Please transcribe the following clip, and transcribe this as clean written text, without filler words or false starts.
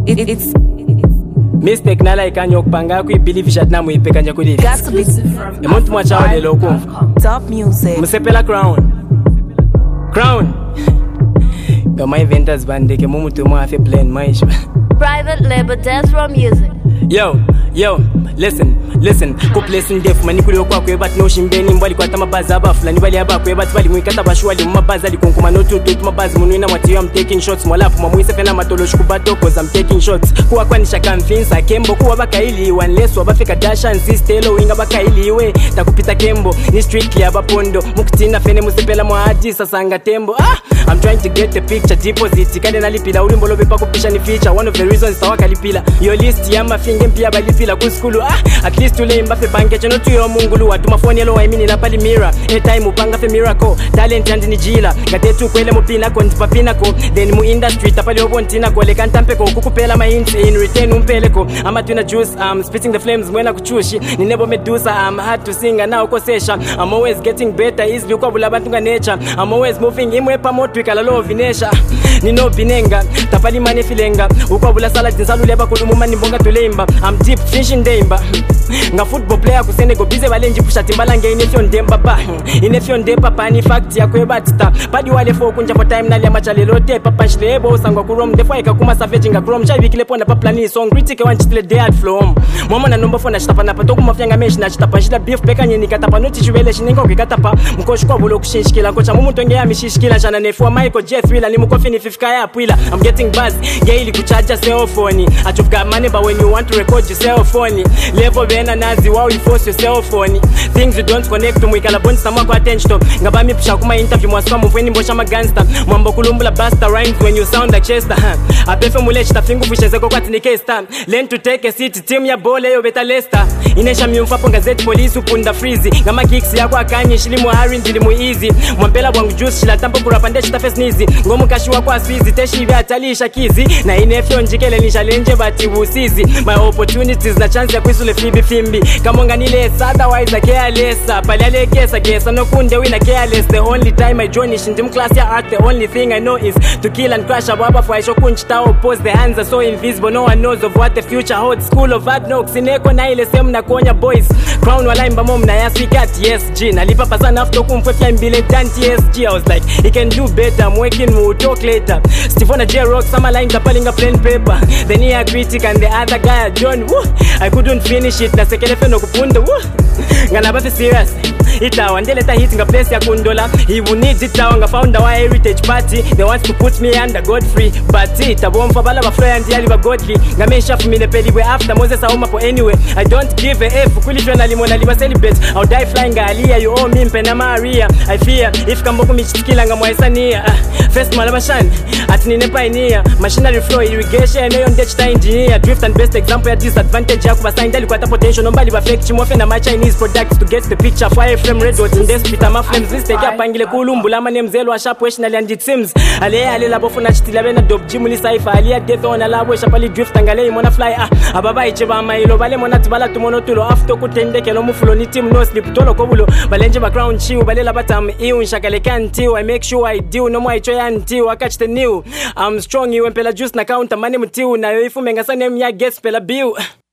It's mistake nala ikanya okupanga kuibelieve jadna muipekanya kulive got to be emuntu mwachawo lelo okumva top music. musepela crown gama inventors bandeke mumutu mwafe plan maisha Private label Death Row Music. Yo, listen. Kup listen def manikuli okwakwe but no shimbeni mbali kwata mabazi abafulani bali abakwe but bali mwikata bashwali mumabazi alikonkuma no to do mabazi munwina mwatiyo I'm taking shots mwalafu mwamuise fena matoloshi kubato cause I'm taking shots kuwa kwanisha convince akembo kuwa bakaili unless wabafika dasha and sistelo winga bakaili we takupita kembo ni strictly abapondo mukutina fene musepela mwaadi sasanga tembo I'm trying to get the picture deposit kande nalipila ulimbo lobe pakupisha ni feature one of the reasons tawaka lipila your list ya mafinge mpia balipila kuskulu at least ule mbafe banke cheno tuyo mungulu watu mafoni yalo waimini na pali mira time upanga fe miracle talent and ni jila gatetu kwele mupina ko ntipapina ko then mu industry tapali obontina ko le kantampe ko kukupela ma hints in return umpele ko ama tuna juice spitting the flames mwena kuchushi ni nebo medusa I'm hard to sing and now kosesha I'm always getting better easily ukwabula abantu nga nature I'm always moving imwe pa moto ikala lo vinesha nino binenga tapali mane filenga ukwabula salad nsalule bakulumu mani mbonga tulemba I'm deep fishing demba nga football player ku Senegal bize balenji pusha timbalange inefyon demba ba inefyon de papa ni fact ya kwebatita padi wale fo kunja for time nali amachalelo te papa shlebo sangwa ku rom defo ikakuma savage nga chrome chai bikile ponda pa plani song critique wanchitile de at flow mama na nomba fona chitapa na pato kumafyanga mesh na chitapa shida beef beka nyeni katapa noti chwele shiningo kikatapa mkoshi kwa bulo kushinshikila kocha mumuntu nge yamishishikila chana nefua Michael J Thriller ni mukofi ni 50k ya pwila I'm getting buzz gaili kuchaja cell phone you've got money but when you want to record your cell phone level bena nazi wow you force your cell phone things you don't connect to mwikala bonds sama kwa attention ngabami pisha kuma interview mwasamu mfweni mbosha magangster mwambo kulumbula basta rhymes when you sound like Chester apefe mule chita fingu fishezeko kwa tinikesta learn to take a seat team ya bole yo beta Leicester inesha miumfapo gazeti police upunda freezy ngama kicks yako akanye shilimu hari ndili mu easy mwampela bwangu juice shila tampo kurapande chita face nizi ngomu kashi wako aswizi teshi ibe atalisha kizi na inefyo njikele nisha lenje bati usizi my opportunities na chance ya kuisule fimbi kamonga nile otherwise I careless pali alekesa gesa no kunde wina careless the only time I join is in gym class ya art the only thing I know is to kill and crash ababa for I show kunchita oppose the hands are so invisible no one knows of what the future holds school of hard knocks ineko na ile same na konya boys crown wala imba mom na yaswikat SG nalipa pasana after kumfefya mbile tanti SG I was like he can do better I'm working we'll talk later Stevona J Rock some line tapalinga plain paper then he a critic and the other guy John woo I couldn't finish it na sekele feno kupunda woo ngana bafi serious itawa ndeleta hit nga place ya kundola he will need it tawa nga founder wa heritage party they want to put me under Godfrey but it abomfa bala ba friend yali ba godly nga mesha fumile peliwe after Moses aoma po anyway I don't give a f kulishwa na limona liba celebrate I'll die flying alia you owe me mpena Maria I fear if kamboku michitikila nga mwaisania first malabashan atinine pioneer machinery flow irrigation neyo ndechita engineer drift and best example ya disadvantage ya kubasaindali kwa potential nombali ba fake chimofe na my Chinese products to get the picture fire frame red dot in this pita ma flames this take up angile kulumbula manemzelo wa sharp nationally and it seems ale labo funa chitila bena dope jimuli saifa ali death on labo shapali drift angale mona fly ababa icheba mailo bale mona tibala tumono tulo after kutendekelo mufulo ni team no sleep tolo kobulo balenje background chiu balela batam iu nshakale kanti I make sure I do no more ichoya nti wakatch the new I'm strong you empela juice na counter money mtiu na yo ifumenga sanem ya guest pela bill